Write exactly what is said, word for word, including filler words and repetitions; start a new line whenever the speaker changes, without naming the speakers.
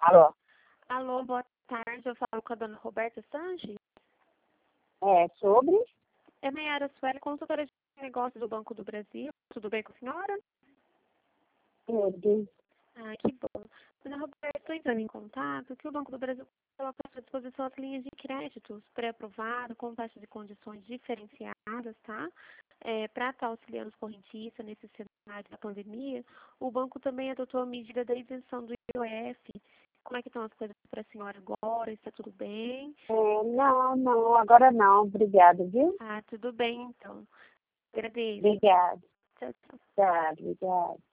Alô?
Alô, boa tarde. Eu falo com a dona Roberta Sanches.
É, sobre?
É Maiara Sueli, consultora de negócios do Banco do Brasil. Tudo bem com a senhora?
Tudo.
Ah, que bom. Dona Roberta, estou entrando em contato que o Banco do Brasil coloca à sua disposição as linhas de créditos pré-aprovado, com taxas e condições diferenciadas, tá? É, para estar auxiliando os correntistas nesse cenário da pandemia, o banco também adotou a medida da isenção do I O F. Como é que estão as coisas para a senhora agora? Está tudo bem?
É, não, não, agora não. Obrigada, viu?
Ah, tudo bem, então. Agradeço.
Obrigada.
Tchau, tchau.
Tá, obrigada.